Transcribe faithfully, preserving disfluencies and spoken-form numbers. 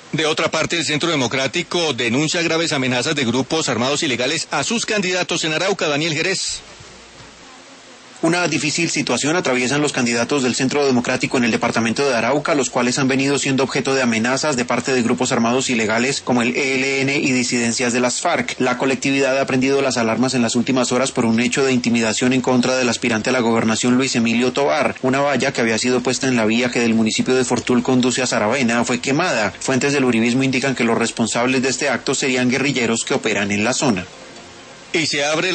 De otra parte, el Centro Democrático denuncia graves amenazas de grupos armados ilegales a sus candidatos en Arauca. Daniel Jerez. Una difícil situación atraviesan los candidatos del Centro Democrático en el departamento de Arauca, los cuales han venido siendo objeto de amenazas de parte de grupos armados ilegales como el E L N y disidencias de las FARC. La colectividad ha prendido las alarmas en las últimas horas por un hecho de intimidación en contra del aspirante a la gobernación Luis Emilio Tovar. Una valla que había sido puesta en la vía que del municipio de Fortul conduce a Saravena fue quemada. Fuentes del uribismo indican que los responsables de este acto serían guerrilleros que operan en la zona. Y se abre